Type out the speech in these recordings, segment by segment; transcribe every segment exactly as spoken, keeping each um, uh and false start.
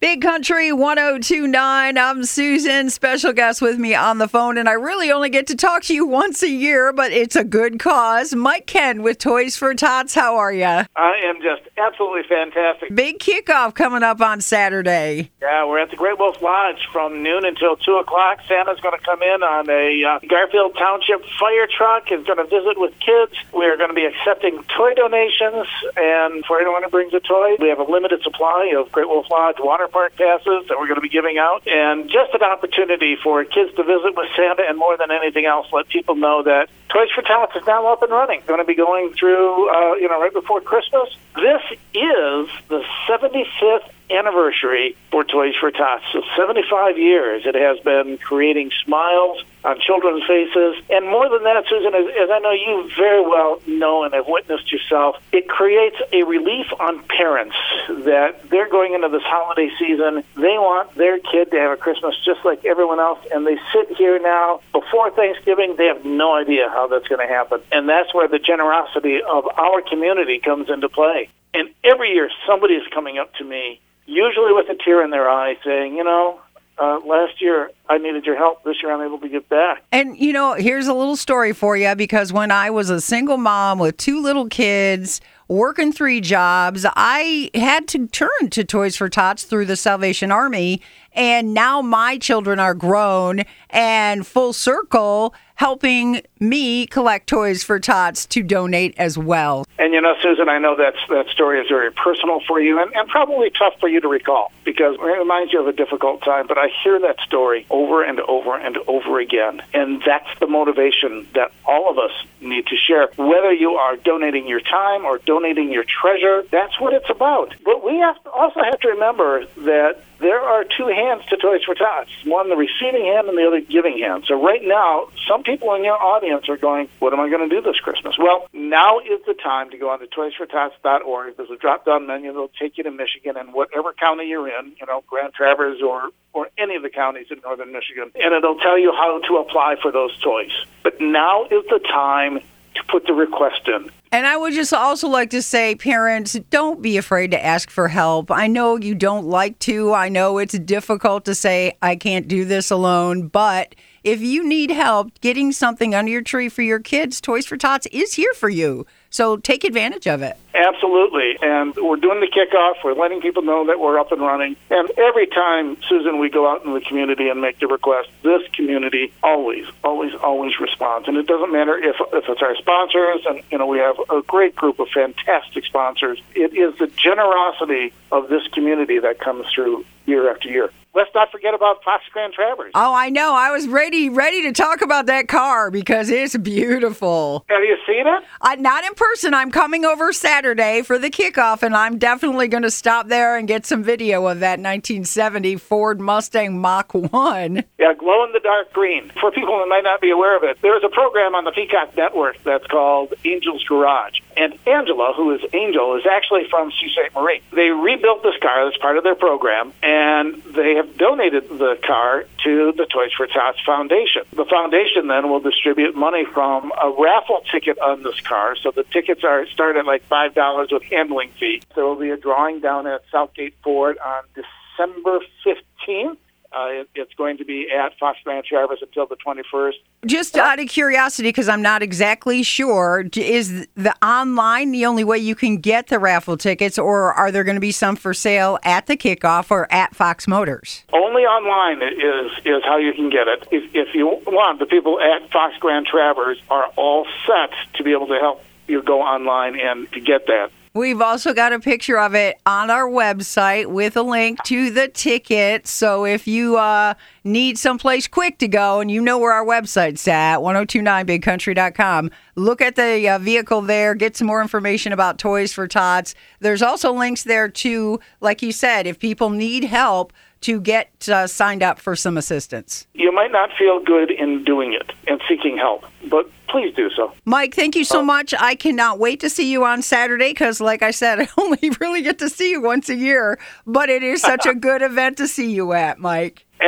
Big Country one oh two point nine. I'm Susan, special guest with me on the phone, and I really only get to talk to you once a year, but it's a good cause. Mike Ken with Toys for Tots. How are you? I am just absolutely fantastic. Big kickoff coming up on Saturday. Yeah, we're at the Great Wolf Lodge from noon until two o'clock. Santa's going to come in on a uh, Garfield Township fire truck. He's going to visit with kids. We're going to be accepting toy donations, and for anyone who brings a toy, we have a limited supply of Great Wolf Lodge water park passes that we're going to be giving out, and just an opportunity for kids to visit with Santa, and more than anything else, let people know that Toys for Tots is now up and running. Going to be going through, uh, you know, right before Christmas. This is the seventy-fifth anniversary for Toys for Tots. So seventy-five years it has been creating smiles on children's faces. And more than that, Susan, as, as I know you very well know and have witnessed yourself, it creates a relief on parents that they're going into this holiday season. They want their kid to have a Christmas just like everyone else, and they sit here now before Thanksgiving. They have no idea how that's going to happen. And that's where the generosity of our community comes into play. And every year somebody is coming up to me, usually with a tear in their eye, saying, you know, uh, last year I needed your help. This year I'm able to give back. And, you know, here's a little story for you, because when I was a single mom with two little kids, working three jobs, I had to turn to Toys for Tots through the Salvation Army. And now my children are grown and full circle helping me collect Toys for Tots to donate as well. And, you know, Susan, I know that's, that story is very personal for you and, and probably tough for you to recall because it reminds you of a difficult time. But I hear that story over and over and over again. And that's the motivation that all of us need to share. Whether you are donating your time or donating your treasure, that's what it's about. But we have to also have to remember that there are two hands to Toys for Tots. One, the receiving hand, and the other, giving hand. So right now, some people in your audience are going, what am I going to do this Christmas? Well, now is the time to go on to toys for tots dot org. There's a drop-down menu that will take you to Michigan and whatever county you're in, you know, Grand Traverse or, or any of the counties in northern Michigan, and it'll tell you how to apply for those toys. But now is the time to put the request in. And I would just also like to say, parents, don't be afraid to ask for help. I know you don't like to. I know it's difficult to say, I can't do this alone. But if you need help getting something under your tree for your kids, Toys for Tots is here for you. So take advantage of it. Absolutely. And we're doing the kickoff. We're letting people know that we're up and running. And every time, Susan, we go out in the community and make the request, this community always, always, always responds. And it doesn't matter if, if it's our sponsors, and, you know, we have a great group of fantastic sponsors. It is the generosity of this community that comes through year after year. Let's not forget about Fox Grand Traverse. Oh, I know. I was ready ready to talk about that car because it's beautiful. Have you seen it? I, not in person. I'm coming over Saturday for the kickoff, and I'm definitely going to stop there and get some video of that nineteen seventy Ford Mustang Mach one. Yeah, glow-in-the-dark green. For people that might not be aware of it, there's a program on the Peacock Network that's called Angel's Garage. And Angela, who is Angel, is actually from Sault Ste. Marie. They rebuilt this car as part of their program, and they have donated the car to the Toys for Tots Foundation. The foundation then will distribute money from a raffle ticket on this car. So the tickets are start at like five dollars with handling fee. There will be a drawing down at Southgate Ford on December fifteenth. Uh, it, it's going to be at Fox Grand Traverse until the twenty-first. Just out of curiosity, because I'm not exactly sure, is the online the only way you can get the raffle tickets, or are there going to be some for sale at the kickoff or at Fox Motors? Only online is is how you can get it. If, if you want, the people at Fox Grand Traverse are all set to be able to help you go online and to get that. We've also got a picture of it on our website with a link to the ticket. So if you uh, need someplace quick to go and you know where our website's at, ten twenty-nine big country dot com, look at the uh, vehicle there, get some more information about Toys for Tots. There's also links there to, like you said, if people need help, to get uh, signed up for some assistance. You might not feel good in doing it and seeking help, but please do so. Mike, thank you so oh. much. I cannot wait to see you on Saturday because, like I said, I only really get to see you once a year, but it is such a good event to see you at, Mike.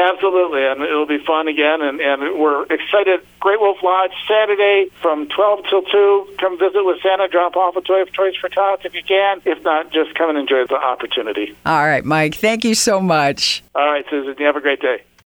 Absolutely, and it'll be fun again, and, and we're excited. Great Wolf Lodge, Saturday from twelve till two. Come visit with Santa, drop off a toy of Toys for Tots if you can. If not, just come and enjoy the opportunity. All right, Mike, thank you so much. All right, Susan, you have a great day.